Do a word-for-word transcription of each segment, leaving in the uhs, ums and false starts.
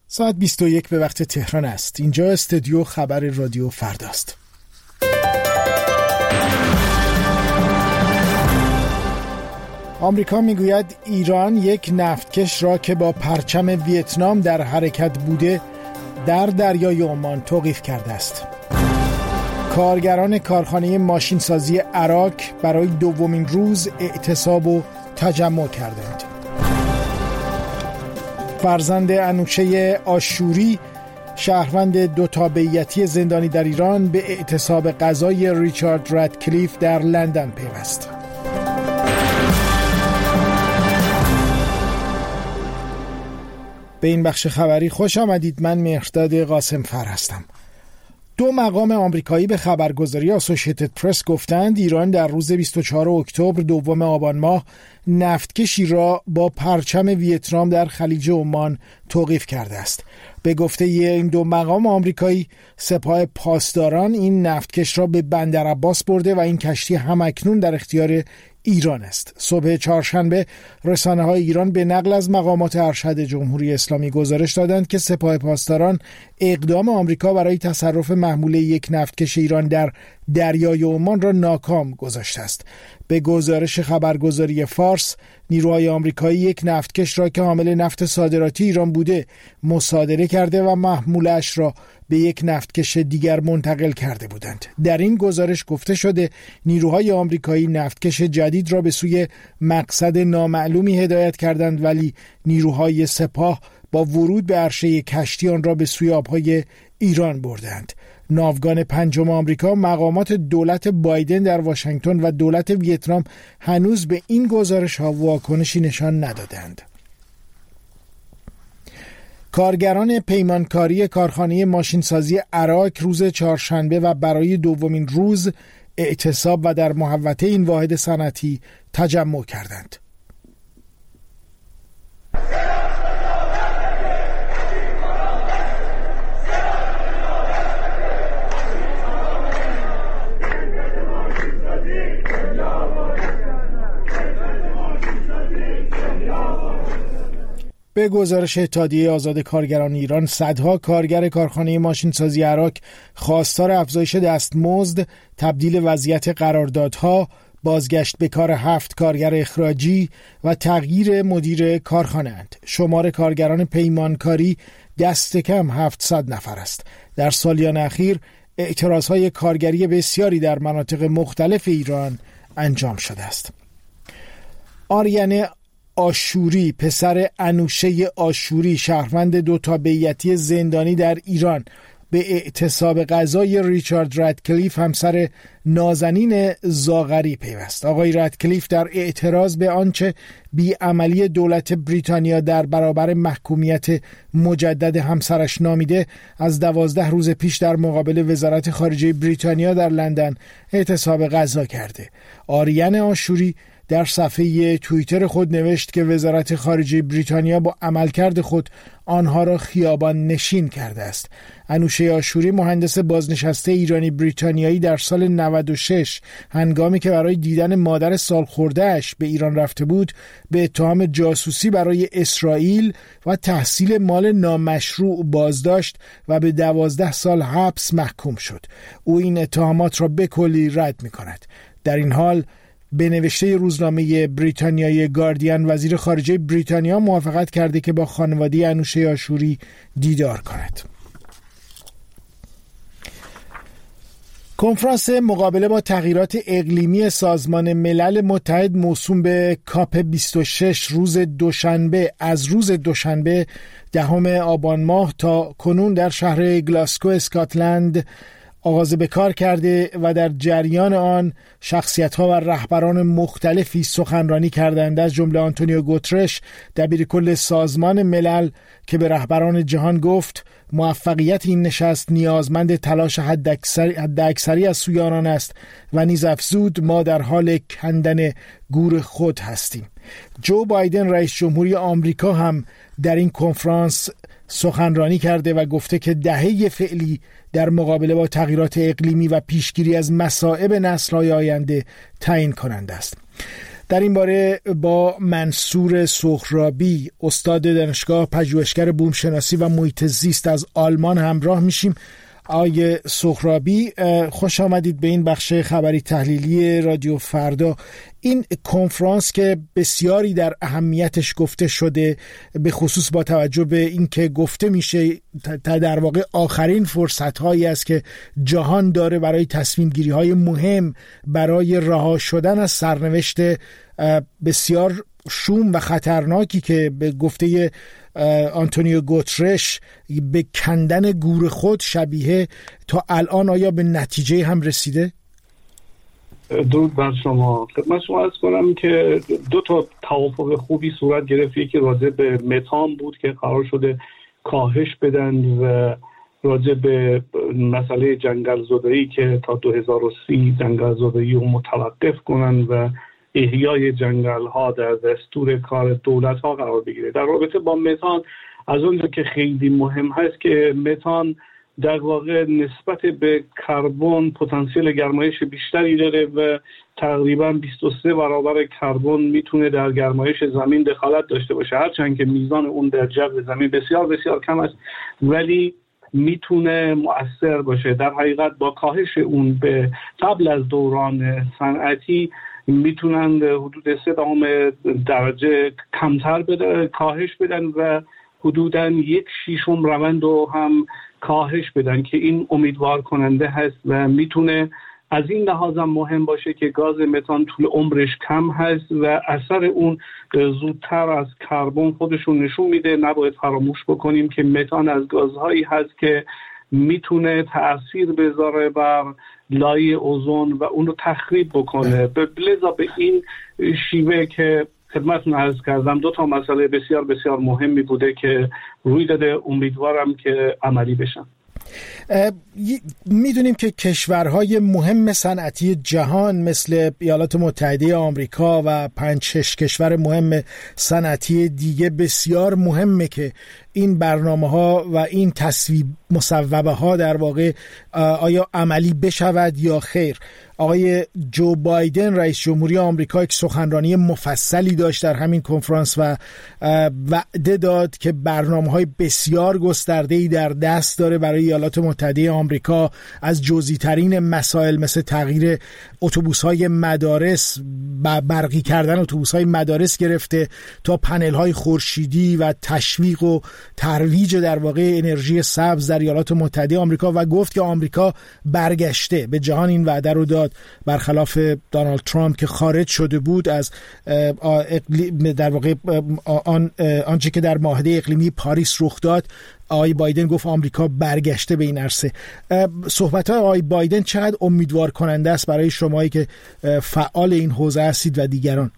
ساعت بیست و یک به وقت تهران است. اینجا استودیو خبر رادیو فرداست. آمریکا میگوید ایران یک نفتکش را که با پرچم ویتنام در حرکت بوده در دریای عمان توقیف کرده است. کارگران کارخانه ماشینسازی عراک برای دومین روز اعتصاب و تجمع کردند. فرزند انوشه آشوری، شهروند دو تابعیتی زندانی در ایران، به اعتصاب قضای ریچارد رادکلیف در لندن پیوست. به این بخش خبری خوش آمدید. من مهرداد قاسم فر هستم. دو مقام آمریکایی به خبرگزاری اسوسییتد پرس گفتند ایران در روز بیست و چهارم اکتبر دوم آبان ماه نفتکشی را با پرچم ویتنام در خلیج عمان توقیف کرده است. به گفته این دو مقام آمریکایی، سپاه پاسداران این نفتکش را به بندر عباس برده و این کشتی همکنون در اختیار ایران است. صبح چهارشنبه رسانه‌های ایران به نقل از مقامات ارشد جمهوری اسلامی گزارش دادند که سپاه پاسداران اقدام آمریکا برای تصرف محموله یک نفتکش ایران در دریای عمان را ناکام گذاشته است. به گزارش خبرگزاری فارس، نیروهای آمریکایی یک نفتکش را که حامل نفت صادراتی ایران بوده مصادره کرده و محمولش را به یک نفتکش دیگر منتقل کرده بودند. در این گزارش گفته شده نیروهای آمریکایی نفتکش جدید را به سوی مقصد نامعلومی هدایت کردند، ولی نیروهای سپاه با ورود به عرشه کشتی آن را به سوی آبهای ایران بردند. ناوگان پنجم آمریکا، مقامات دولت بایدن در واشنگتن و دولت ویتنام هنوز به این گزارش ها واکنشی نشان ندادند. کارگران پیمانکاری کارخانه ماشینسازی عراک روز چهارشنبه و برای دومین روز اعتصاب و در محوطه این واحد صنعتی تجمع کردند. به گزارش اتحادیه آزاد کارگران ایران، صدها کارگر کارخانه ماشینسازی عراک خواستار افزایش دستمزد، تبدیل وضعیت قراردادها، بازگشت به کار هفت کارگر اخراجی و تغییر مدیر کارخانه اند. شمار کارگران پیمانکاری دست کم هفتصد نفر است. در سالیان اخیر اعتراضهای کارگری بسیاری در مناطق مختلف ایران انجام شده است. آریان آشوری، پسر انوشه آشوری، شهروند دو تابعیتی زندانی در ایران، به اعتصاب قضای ریچارد رادکلیف، همسر نازنین زاغری، پیوست. آقای رادکلیف در اعتراض به آنچه بیعملی دولت بریتانیا در برابر محکومیت مجدد همسرش نامیده، از دوازده روز پیش در مقابل وزارت خارجه بریتانیا در لندن اعتصاب قضا کرده. آریان آشوری در صفحه توییتر خود نوشت که وزارت خارجه بریتانیا با عملکرد خود آنها را خیابان نشین کرده است. انوشه آشوری، مهندس بازنشسته ایرانی بریتانیایی، در سال نود و شش هنگامی که برای دیدن مادر سالخورده‌اش به ایران رفته بود، به اتهام جاسوسی برای اسرائیل و تحصیل مال نامشروع بازداشت و به دوازده سال حبس محکوم شد. او این اتهامات را به کلی رد می‌کند. در این حال به نوشته روزنامه بریتانیای گاردین، وزیر خارجه بریتانیا موافقت کرده که با خانواده انوشه آشوری دیدار کند. کنفرانس مقابله با تغییرات اقلیمی سازمان ملل متحد موسوم به کاپ بیست و شش روز دوشنبه از روز دوشنبه دهم آبان ماه تا کنون در شهر گلاسکو اسکاتلند آغاز به کار کرده و در جریان آن شخصیت‌ها و رهبران مختلفی سخنرانی کردند، از جمله آنتونیو گوترش، دبیرکل سازمان ملل، که به رهبران جهان گفت موفقیت این نشست نیازمند تلاش حداکثری حداکثری از سوی آنان است و نیز افزود ما در حال کندن گور خود هستیم. جو بایدن، رئیس جمهوری آمریکا، هم در این کنفرانس سخنرانی کرده و گفته که دهه فعلی در مقابله با تغییرات اقلیمی و پیشگیری از مصائب نسل‌های آینده تعیین کننده است. در این باره با منصور سهرابی، استاد دانشگاه پژوهشگر بومشناسی و محیط زیست از آلمان همراه میشیم. آقای سهرابی، خوش آمدید به این بخش خبری تحلیلی رادیو فردا. این کنفرانس که بسیاری در اهمیتش گفته شده، به خصوص با توجه به این که گفته میشه تا در واقع آخرین فرصت هایی است که جهان داره برای تصمیم گیری های مهم برای رها شدن از سرنوشت بسیار شوم و خطرناکی که به گفته آنتونیو گوترش به کندن گور خود شبیه، تا الان آیا به نتیجه هم رسیده؟ درود بر شما. خدمت شما عرض کنم که دو تا توافق خوبی صورت گرفت. یکی راجع به متان بود که قرار شده کاهش بدن و راجع به مسئله جنگل زدایی که تا دو هزار و سی جنگل زدایی رو متوقف کنن و احیای جنگل ها در دستور کار دولت ها قرار بگیره. در رابطه با متان، از اونجا که خیلی مهم هست که متان در واقع نسبت به کربن پتانسیل گرمایش بیشتری داره و تقریبا بیست و سه برابر کربن میتونه در گرمایش زمین دخالت داشته باشه، هرچند که میزان اون در جو زمین بسیار بسیار کم است، ولی میتونه مؤثر باشه. در حقیقت با کاهش اون به قبل از دوران صنعتی میتونن حدود سه دهم درجه کمتر بده، کاهش بدن و حدوداً یک شیشم روند رو هم کاهش بدن که این امیدوار کننده هست و میتونه از این لحاظ هم مهم باشه که گاز متان طول عمرش کم هست و اثر اون زودتر از کربن خودشون نشون میده. نباید فراموش بکنیم که متان از گازهایی هست که میتونه تأثیر بذاره بر لایه اوزون و اون رو تخریب بکنه. لذا به این شیوه که خدمتتون عرض کردم دو تا مسئله بسیار بسیار مهمی بوده که روی داده، امیدوارم که عملی بشن. میدونیم که کشورهای مهم صنعتی جهان مثل ایالات متحده آمریکا و پنج شش کشور مهم صنعتی دیگه بسیار مهمه که این برنامه ها و این تصویب مصوبه ها در واقع آیا عملی بشود یا خیر. آقای جو بایدن رئیس جمهوری آمریکا یک سخنرانی مفصلی داشت در همین کنفرانس و وعده داد که برنامه‌های بسیار گسترده‌ای در دست داره برای ایالات متحده آمریکا، از جزئی‌ترین مسائل مثل تغییر اتوبوس‌های مدارس، برقی کردن اتوبوس‌های مدارس گرفته تا پنل‌های خورشیدی و تشویق و ترویج در واقع انرژی سبز در ایالات متحده آمریکا، و گفت که آمریکا برگشته به جهان. این وعده رو داد برخلاف دونالد ترامپ که خارج شده بود از در واقع آن آنچه که در معاهده اقلیمی پاریس رخ داد. آقای بایدن گفت آمریکا برگشته به این عرصه. صحبت‌های آقای بایدن چقدر امیدوار کننده است برای شمایی که فعال این حوزه هستید و دیگران؟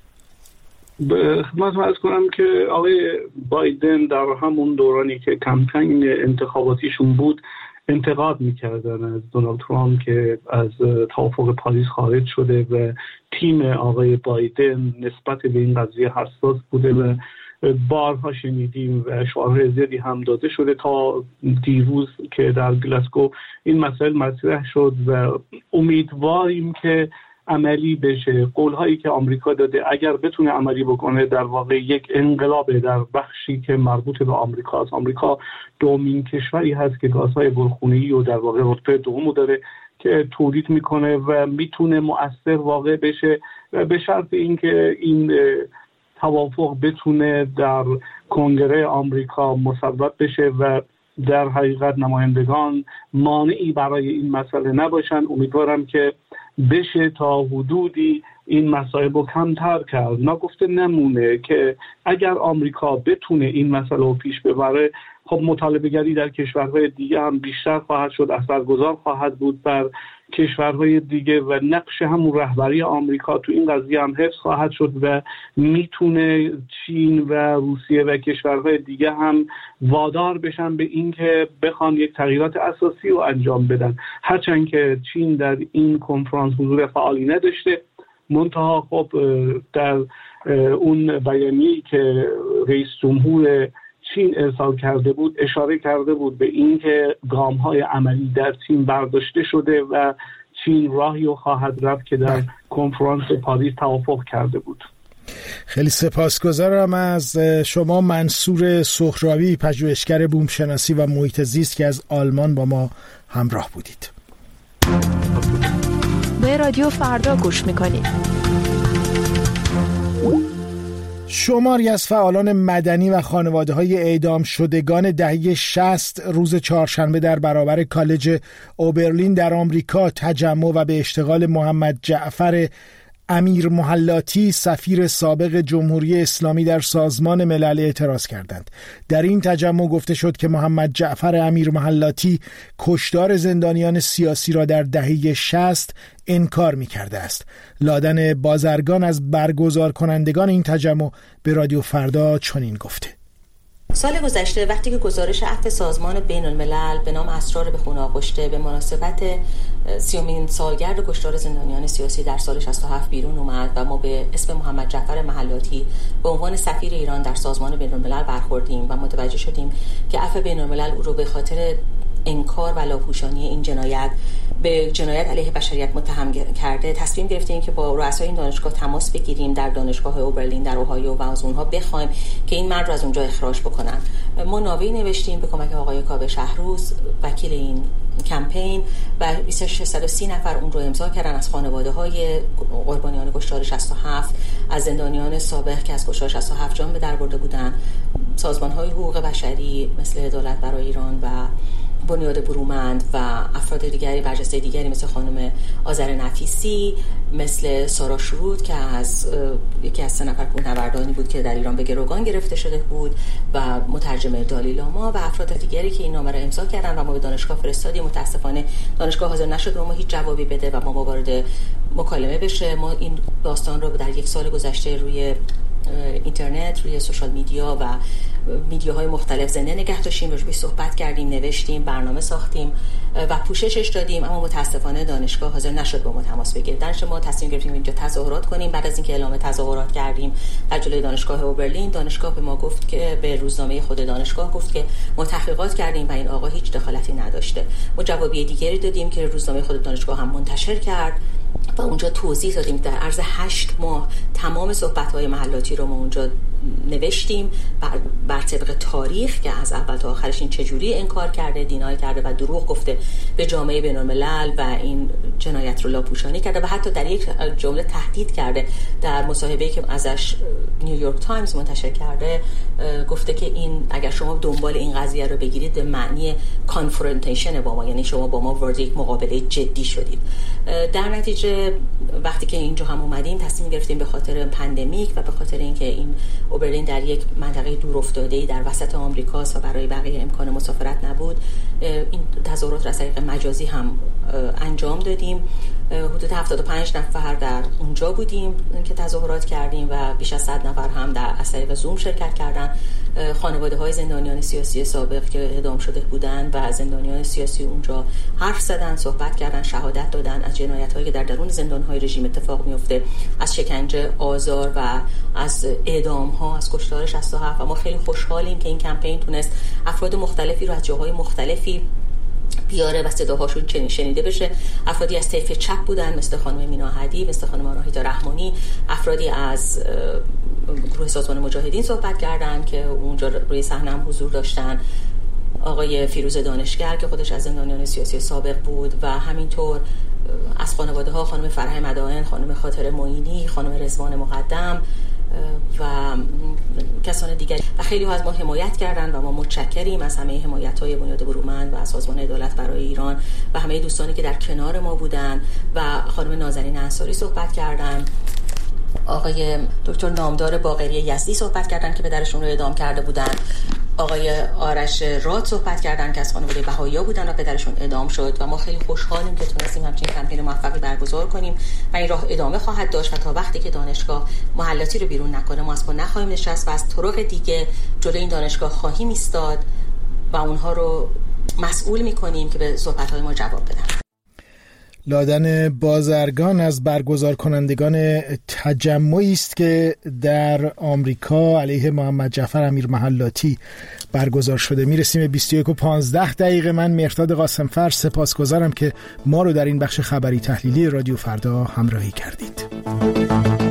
خدمتتون عرض کنم که آقای بایدن در همون دورانی که کمپین انتخاباتیشون بود انتقاد میکردن از دونالد ترامپ که از توافق پاریس خارج شده و تیم آقای بایدن نسبت به این قضیه حساس بوده و بارها شنیدیم و شعارهای زیادی هم داده شده تا دیروز که در گلاسگو این مسائل مطرح شد و امیدواریم که عملی بشه. قولهایی که آمریکا داده اگر بتونه عملی بکنه در واقع یک انقلاب در بخشی که مربوط به آمریکا است. آمریکا دومین کشوری هست که گازهای گلخونه‌ای و در واقع رتبه دوم داره که تولید میکنه و میتونه مؤثر واقع بشه به شرط اینکه این توافق بتونه در کنگره آمریکا مصوب بشه و در حقیقت نمایندگان مانعی برای این مسئله نباشن. امیدوارم که بشه تا حدودی این مسائل رو کمتر کرد. نگفته نمونه که اگر آمریکا بتونه این مسئله رو پیش ببره، خب مطالبه گری در کشورهای دیگه هم بیشتر خواهد شد، اثرگذار خواهد بود بر کشورهای دیگه و نقش همون رهبری آمریکا تو این قضیه هم حفظ خواهد شد و میتونه چین و روسیه و کشورهای دیگه هم وادار بشن به این که بخوان یک تغییرات اساسی رو انجام بدن. هرچند که چین در این کنفرانس حضور فعالی نداشته، منتها خب در اون بیانیه‌ای که رئیس جمهور چین ارسال کرده بود اشاره کرده بود به این که گام‌های عملی در چین برداشته شده و چین راهی رو خواهد رفت که در کنفرانس پاریس توافق کرده بود. خیلی سپاسگزارم از شما منصور سهرابی، پژوهشگر بومشناسی و محیط زیست که از آلمان با ما همراه بودید. به رادیو فردا گوش میکنید. شماری از فعالان مدنی و خانواده‌های اعدام شدگان دهه شصت روز چهارشنبه در برابر کالج اوبرلین در آمریکا تجمع و به اشتغال محمد جعفر امیر محلاتی سفیر سابق جمهوری اسلامی در سازمان ملل اعتراض کردند. در این تجمع گفته شد که محمد جعفر امیر محلاتی کشتار زندانیان سیاسی را در دهه شصت انکار می کرده است. لادن بازرگان از برگزار کنندگان این تجمع به رادیو فردا چنین گفته: سال گذشته وقتی که گزارش عفو سازمان بین الملل به نام اسرار به خون آغشته به مناسبت سیومین سالگرد کشتار زندانیان سیاسی در سال شصت و هفت بیرون اومد و ما به اسم محمد جعفر محلاتی به عنوان سفیر ایران در سازمان بین الملل برخوردیم و متوجه شدیم که عفو بین الملل او رو به خاطر انکار و لاپوشانی این جنایت به جنایت علیه بشریت متهم کرده تصمیم گرفتیم که با رؤسای این دانشگاه تماس بگیریم در دانشگاه اوبرلین در اوهایو و از اونها بخوایم که این مرد رو از اونجا اخراج بکنن. ما نامه‌ای نوشتیم به کمک آقای کاوه شهروز وکیل این کمپین و بیست و شش صد و سی نفر اون رو امضا کردن از خانواده‌های قربانیان کشتار شصت و هفت، از زندانیان سابق که از کشتار شصت و هفت جان به در برده بودن، سازمان‌های حقوق بشری مثل عدالت برای ایران و بنیاد برومند و افراد دیگری برجسته دیگری مثل خانم آذر نفیسی، مثل سارا شرود که از یکی از سه نفر کوهنوردانی بود که در ایران به گروگان گرفته شده بود و مترجم دالی لاما و افراد دیگری که این نامه را امضا کردن و ما به دانشگاه فرستادیم. متاسفانه دانشگاه حاضر نشد و ما هیچ جوابی بده و ما وارد مکالمه بشه. ما این داستان رو در یک سال گذشته روی اینترنت، روی سوشال میدیا و میدیاهای مختلف زنده نگه داشتیم، روش صحبت کردیم، نوشتیم، برنامه ساختیم و پوششش دادیم، اما متاسفانه دانشگاه حاضر نشد با ما تماس بگیره. درش ما تصمیم گرفتیم اینجا تظاهرات کنیم. بعد از اینکه اعلام تظاهرات کردیم در جلوی دانشگاه اوبرلین، دانشگاه به ما گفت که به روزنامه خود دانشگاه گفت که ما تحقیقات کردیم و این آقا هیچ دخالتی نداشته. ما جوابیه دیگری دادیم که روزنامه خود دانشگاه هم منتشر کرد و اونجا توضیح دادیم. در عرض هشت ماه تمام صحبت‌های محلاتی رو ما اونجا نوشتیم بر, بر طبق تاریخ که از اول تا آخرش این چجوری انکار کرده، دینای کرده و دروغ گفته به جامعه بین‌الملل و این جنایت رو لاپوشانی کرده و حتی در یک جمله تهدید کرده. در مصاحبه‌ای که ازش نیویورک تایمز منتشر کرده گفته که این اگر شما دنبال این قضیه رو بگیرید به معنی کانفرونتیشن با ما، یعنی شما با ما وارد یک مقابله جدی شدید. در نتیجه وقتی که اینجا هم اومدیم تصمیم گرفتیم به خاطر پاندمیک و به خاطر اینکه این اوبرلین در یک منطقه دور افتاده‌ای در وسط آمریکاست و برای بقیه امکان مسافرت نبود، این تظاهرات را از طریق مجازی هم انجام دادیم. حدود هفتاد و پنج نفر در اونجا بودیم که تظاهرات کردیم و بیش از صد نفر هم در از طریق زوم شرکت کردن. خانواده‌های زندانیان سیاسی سابق که اعدام شده بودند و زندانیان سیاسی اونجا حرف زدن، صحبت کردن، شهادت دادن از جنایت‌هایی که در درون زندان‌های رژیم اتفاق میفته، از شکنجه، آزار و از اعدام‌ها، از کشتار شصت و هفت. و ما خیلی خوشحالیم که این کمپین تونست افراد مختلفی رو از جاهای مختلفی بیاره و صداهاشون شنیده بشه. افرادی از طیف چپ بودن مثل خانم مینا هدی، مثل خانم آناهیتا رحمانی، افرادی از گروه سازمان مجاهدین صحبت کردن که اونجا روی صحنه هم حضور داشتن، آقای فیروز دانشگر که خودش از زندانیان سیاسی سابق بود و همینطور از خانواده ها خانم فرح مدائن، خانم خاطر معینی، خانم رضوان مقدم و کسان دیگری و خیلی ها از ما حمایت کردن و ما متشکریم از همه حمایت‌های بنیاد برومند و از سازمان عدالت برای ایران و همه دوستانی که در کنار ما بودن. و خانم نازنین انصاری صحبت کردن، آقای دکتر نامدار باقری یزدی صحبت کردن که پدرشون رو اعدام کرده بودن، آقای آرش راد صحبت کردن که از خانواده بهائی‌ها بودن و پدرشون اعدام شد. و ما خیلی خوشحالیم که تونستیم همچین کمپین موفقی برگزار کنیم و این راه ادامه خواهد داشت و تا وقتی که دانشگاه محلاتی رو بیرون نکنه ما از پا نخواهیم نشست و از طرق دیگه جلوی این دانشگاه خواهیم ایستاد و اونها رو مسئول می‌کنیم که به صحبت‌های ما جواب بدن. لادن بازرگان از برگزار کنندگان تجمعی است که در آمریکا علیه محمد جعفر امیرمحلاتی برگزار شده. میرسیم به بیست و یک و پانزده دقیقه. من مهرداد قاسمفر سپاسگزارم که ما رو در این بخش خبری تحلیلی رادیو فردا همراهی کردید.